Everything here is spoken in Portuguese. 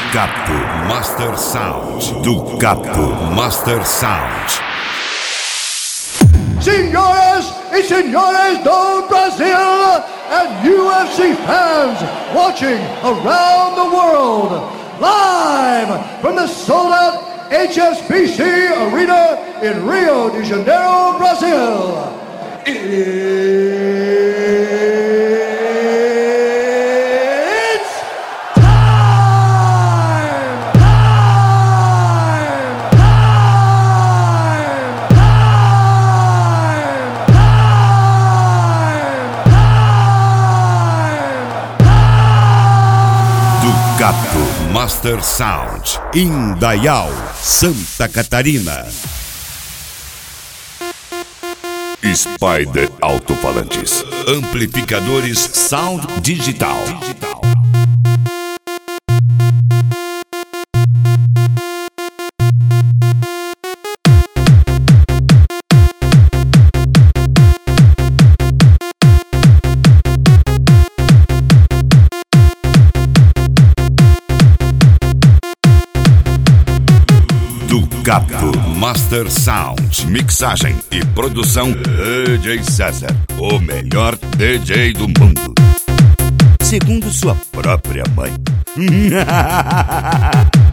Ducato Master Sound. Ducato Master Sound. Senhoras e senhores do Brasil and UFC fans watching around the world, live from the sold-out HSBC Arena in Rio de Janeiro, Brazil. Ducato Master Sound, Indaial, Santa Catarina. Spider Alto-Falantes, amplificadores Sound Digital. Ducato Master Sound, mixagem e produção DJ César, o melhor DJ do mundo, segundo sua própria mãe.